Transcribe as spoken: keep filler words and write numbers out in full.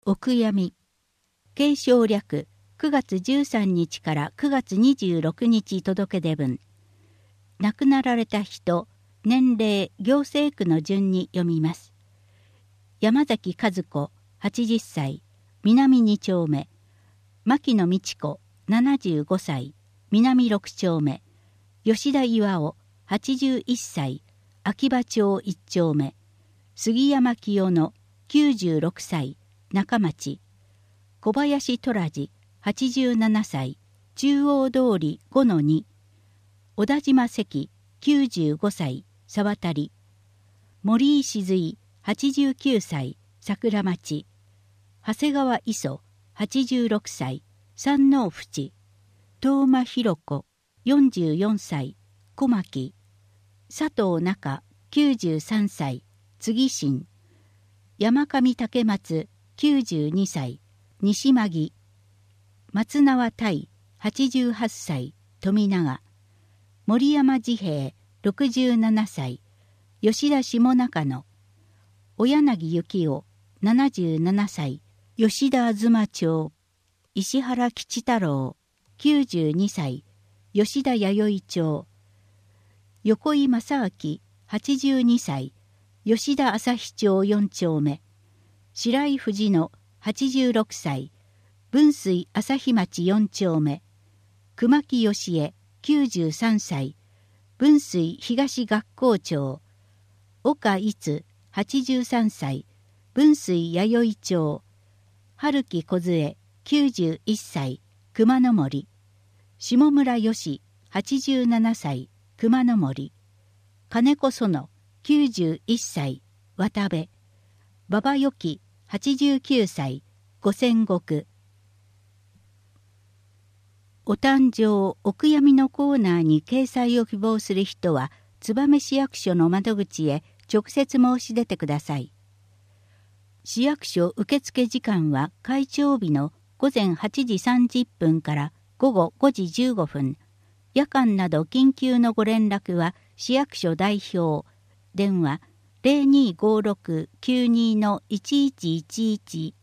お悔やみ。継承略くがつじゅうさんにちからくがつにじゅうろくにち届け出文。亡くなられた人、年齢、行政区の順に読みます。山崎和子、はちじゅっさい、南にちょうめ。牧野道子、ななじゅうごさい、南ろくちょうめ。吉田巖、はちじゅういっさい、秋葉町いっちょうめ。杉山清野、きゅうじゅうろくさい、中町。小林虎次、はちじゅうななさい、中央通りごのに。小田島関、きゅうじゅうごさい、沢渡。森井静井、はちじゅうきゅうさい、桜町。長谷川磯、はちじゅうろくさい、山王淵。東間弘子、よんじゅうよんさい、小牧。佐藤中、きゅうじゅうさんさい、継新。山上竹松、きゅうじゅうにさい、西間松縄泰、はちじゅうはっさい、富永。森山治兵、ろくじゅうななさい、吉田下中野。小柳幸男、ななじゅうななさい、吉田東町。石原吉太郎、きゅうじゅうにさい、吉田弥生町。横井正明、はちじゅうにさい、吉田旭町よんちょうめ。白井藤野、はちじゅうろくさい、分水朝日町よんちょうめ。熊木義恵、きゅうじゅうさんさい、分水東学校町。岡いつ、はちじゅうさんさい、分水弥生町。春木梢、きゅうじゅういっさい、熊野森。下村義、はちじゅうななさい、熊野森。金子園、きゅうじゅういっさい、渡部。馬場由紀、はちじゅうきゅうさい、五千石。お誕生お悔やみのコーナーに掲載を希望する人は燕市役所の窓口へ直接申し出てください。市役所受付時間は開庁日のごぜんはちじさんじゅっぷんからごごごじじゅうごふん。夜間など緊急のご連絡は市役所代表。電話 ゼロにーごーろくきゅうにーのいちいちいちいち